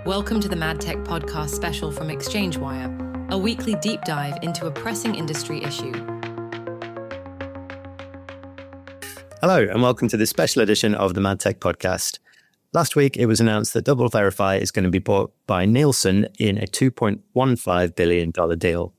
Welcome to the MadTech podcast special from ExchangeWire, a weekly deep dive into a pressing industry issue. Hello, and welcome to this special edition of the MadTech podcast. Last week, it was announced that DoubleVerify is going to be bought by Nielsen in a $2.15 billion deal.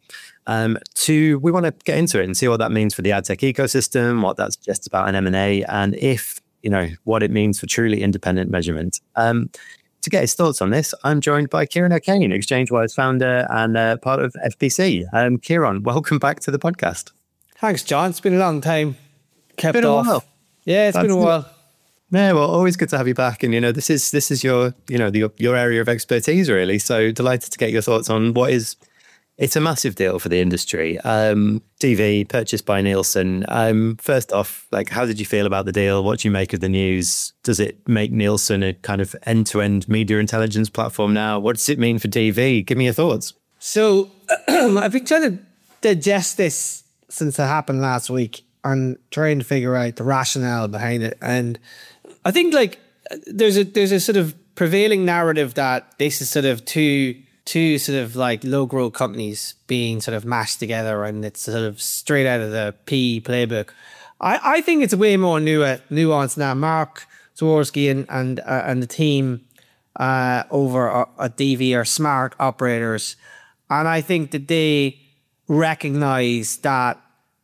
We want to get into it and see what that means for the ad tech ecosystem, what that suggests about an M&A, and what it means for truly independent measurement. To get his thoughts on this, I'm joined by Ciaran O'Kane, ExchangeWire's founder and part of FPC. Ciaran, welcome back to the podcast. Thanks, John. It's been a long time. Been a while. Yeah, it's been a while. Yeah, well, always good to have you back. And, this is your area of expertise, really. So delighted to get your thoughts on it's a massive deal for the industry. DV purchased by Nielsen. First off, how did you feel about the deal? What do you make of the news? Does it make Nielsen a kind of end-to-end media intelligence platform now? What does it mean for DV? Give me your thoughts. So I've been trying to digest this since it happened last week and trying to figure out the rationale behind it. And I think there's a sort of prevailing narrative that this is sort of two sort of low growth companies being sort of mashed together, and it's sort of straight out of the PE playbook. I think it's a way more nuanced now. Mark Zworsky and the team over at DV are smart operators, and I think that they recognize that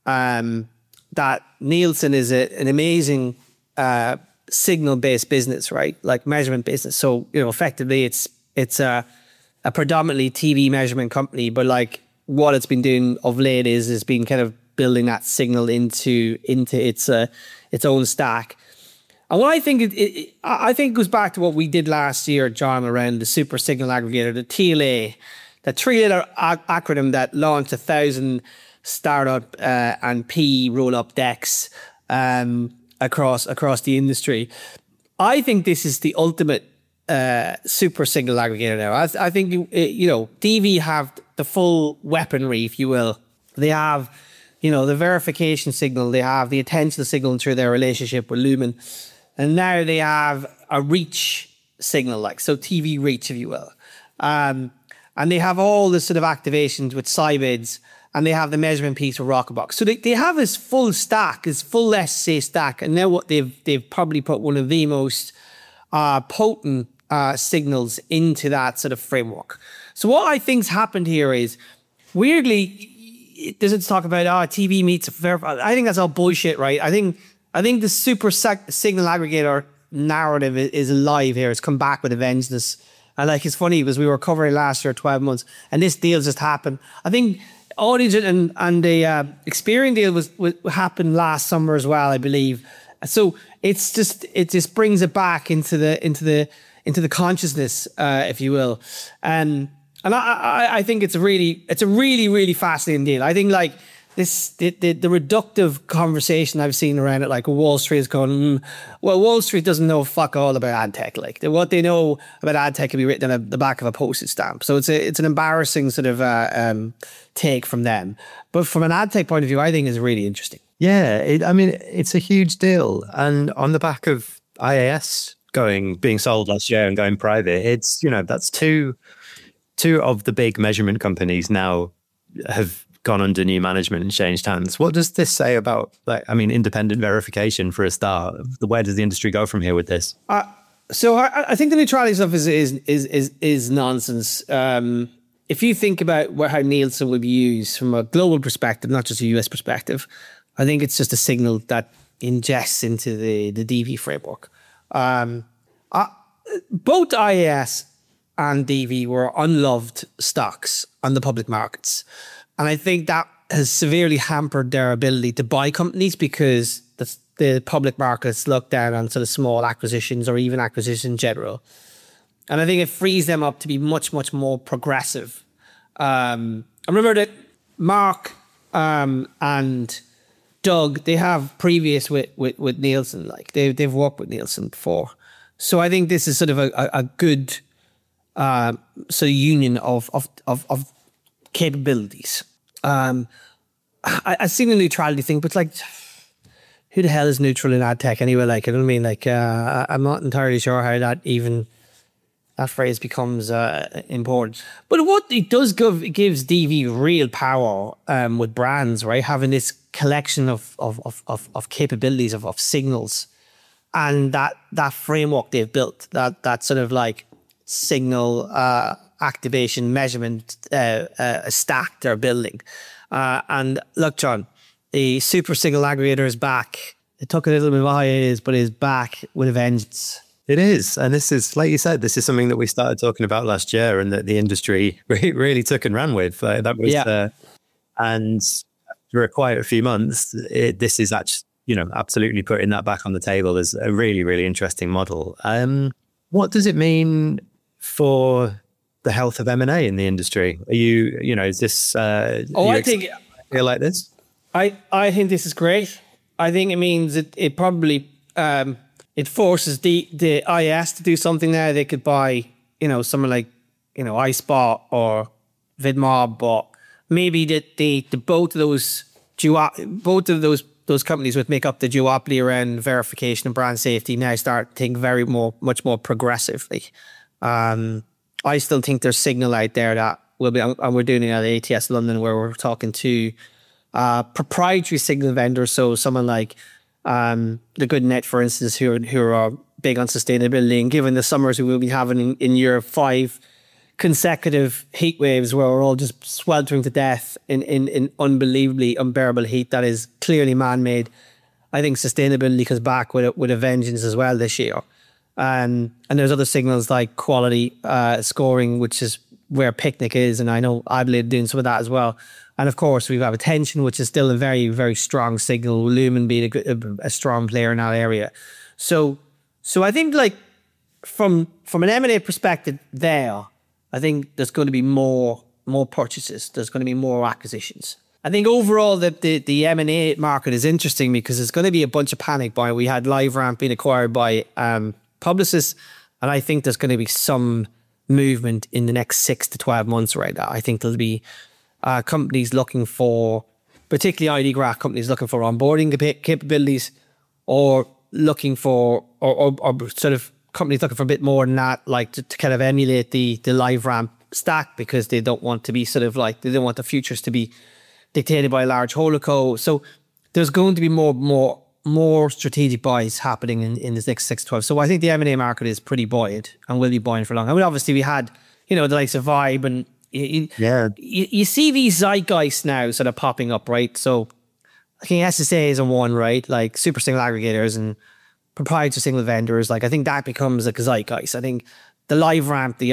that Nielsen is an amazing signal-based business, right? Like measurement business. So effectively, it's a predominantly TV measurement company, but what it's been doing of late is been kind of building that signal into its own stack. And what I think I think it goes back to what we did last year, John, around the super signal aggregator, the TLA, the three-letter acronym that launched 1,000 startup and PE roll-up decks across the industry. I think this is the ultimate super signal aggregator now. I think DV have the full weaponry, if you will. They have the verification signal, they have the attention signal through their relationship with Lumen, and now they have a reach signal, so TV reach, if you will, and they have all the sort of activations with Scibids, and they have the measurement piece with Rockerbox. So they have this full stack, this full SSA stack, and now what they've probably put one of the most potent signals into that sort of framework. So what I think's happened here is, weirdly, it doesn't talk about TV meets verify. I think that's all bullshit, right? I think the super signal aggregator narrative is alive here. It's come back with a vengeance. And it's funny because we were covering last year 12 months, and this deal just happened. I think Audient and the Experian deal was happened last summer as well, I believe. So it just brings it back into the consciousness, if you will, and I think it's a really, really fascinating deal. I think the reductive conversation I've seen around it, Wall Street is going, well, Wall Street doesn't know fuck all about ad tech. What they know about ad tech can be written on the back of a postage stamp. So it's an embarrassing sort of take from them. But from an ad tech point of view, I think it's really interesting. Yeah, it's a huge deal, and on the back of IAS being sold last year and going private, it's that's two of the big measurement companies now have gone under new management and changed hands. What does this say about independent verification for a start? Where does the industry go from here with this? So I think the neutrality stuff is nonsense. If you think about how Nielsen would be used from a global perspective, not just a US perspective, I think it's just a signal that ingests into the DV framework. Both IAS and DV were unloved stocks on the public markets. And I think that has severely hampered their ability to buy companies because the public markets look down on sort of small acquisitions or even acquisitions in general. And I think it frees them up to be much, much more progressive. I remember that Mark and Doug, they have previous with Nielsen. They've worked with Nielsen before. So I think this is sort of a good sort of union of capabilities. I've seen the neutrality thing, but who the hell is neutral in ad tech anyway? You know what I mean? I'm not entirely sure how that even that phrase becomes important. But what it does give, it gives DV real power with brands, right? Having this collection of capabilities, of signals, and that framework they've built, that sort of like signal activation measurement stack they're building. And look, John, the super signal aggregator is back. It took a little bit of a hiatus, but is back with a vengeance. It is. And this is, like you said, this is something that we started talking about last year and that the industry really took and ran with. That was, and after quite a few months, this is actually, absolutely putting that back on the table as a really, really interesting model. What does it mean for the health of M&A in the industry? Are you, is this, I think, feel like this? I think this is great. I think it means it probably, it forces the IS to do something there. They could buy, someone like, iSpot or VidMob, but maybe the both of those companies would make up the duopoly around verification and brand safety now start to think much more progressively. I still think there's signal out there that will be, and we're doing it at ATS London where we're talking to proprietary signal vendors. So someone like the GoodNet, for instance, who are big on sustainability, and given the summers we will be having in Europe, 5 consecutive heat waves where we're all just sweltering to death in unbelievably unbearable heat that is clearly man-made. I think sustainability comes back with a vengeance as well this year. And there's other signals like quality scoring, which is where Picnic is, and I know Adelaide doing some of that as well. And of course, we have attention, which is still a very, very strong signal. Lumen being a strong player in that area. So I think like from an M&A perspective there, I think there's going to be more purchases. There's going to be more acquisitions. I think overall the M&A market is interesting because there's going to be a bunch of panic buying. We had LiveRamp being acquired by Publicis, and I think there's going to be some movement in the next 6 to 12 months right now. I think there'll be companies looking for, particularly ID graph companies looking for onboarding capabilities, or looking for, or sort of companies looking for a bit more than that, like to kind of emulate the LiveRamp stack, because they don't want to be sort of like, they don't want the futures to be dictated by a large holdco. So there's going to be more strategic buys happening in this next 6 to 12. So I think the M&A market is pretty buoyant and will be buoyant for long. I mean, obviously we had, the likes of Vibe, and you see these zeitgeists now sort of popping up, right? So I think SSA is on one, right? Like super single aggregators and proprietary single vendors. Like I think that becomes a zeitgeist. I think the LiveRamp, the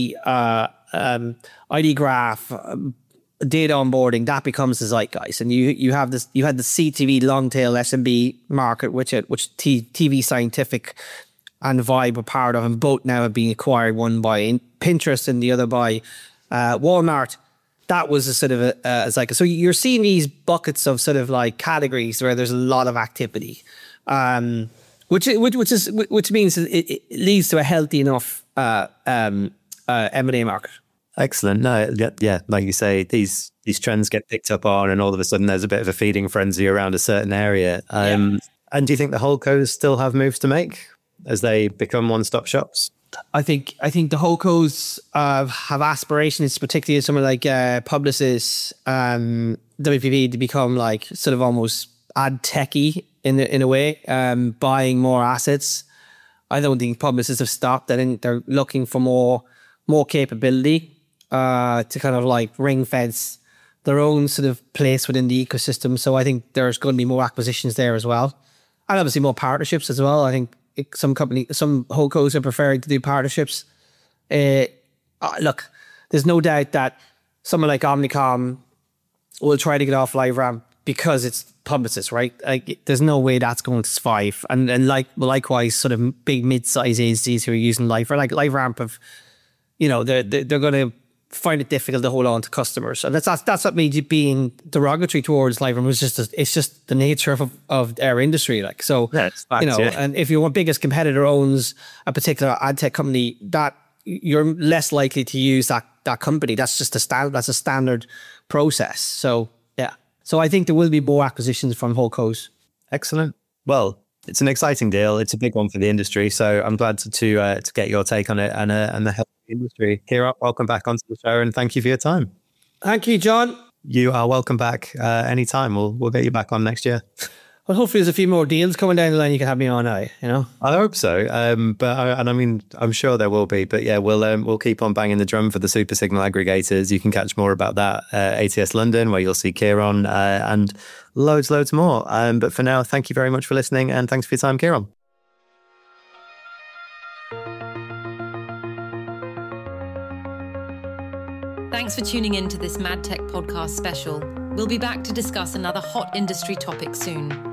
ID graph, data onboarding, that becomes the zeitgeist. And you had the CTV long tail SMB market, which TV Scientific and Vibe were part of, and both now have been acquired, one by Pinterest and the other by Walmart. That was a sort of a zeitgeist. So you're seeing these buckets of sort of like categories where there's a lot of activity, which means it leads to a healthy enough M&A market. Excellent. No, yeah, like you say, these trends get picked up on, and all of a sudden there's a bit of a feeding frenzy around a certain area. And do you think the holdcos still have moves to make as they become one-stop shops? I think the holdcos have aspirations, particularly someone like Publicis, WPP, to become like sort of almost ad techy in a way, buying more assets. I don't think Publicis have stopped. I think they're looking for more capability to kind of like ring fence their own sort of place within the ecosystem. So I think there's going to be more acquisitions there as well, and obviously more partnerships as well. I think some holdcos are preferring to do partnerships. Look, there's no doubt that someone like Omnicom will try to get off LiveRamp because it's Publicis, right? Like, there's no way that's going to survive. And likewise, sort of big mid-size agencies who are using LiveRamp have, they're going to find it difficult to hold on to customers, and that's not me being derogatory towards LiveRamp. It's just the nature of our industry. Like, so, and if your biggest competitor owns a particular ad tech company, that you're less likely to use that company. That's just a standard process. So yeah. So I think there will be more acquisitions from holdcos. Excellent. Well, It's an exciting deal. It's a big one for the industry. So I'm glad to get your take on it and the health of the industry. Kira, welcome back onto the show and thank you for your time. Thank you, John. You are welcome back anytime. We'll get you back on next year. Well, hopefully there's a few more deals coming down the line. You can have me on, I hope so. I'm sure there will be. But yeah, we'll keep on banging the drum for the super signal aggregators. You can catch more about that ATS London, where you'll see Kieron and loads more. But for now, thank you very much for listening, and thanks for your time, Kieron. Thanks for tuning in to this MadTech podcast special. We'll be back to discuss another hot industry topic soon.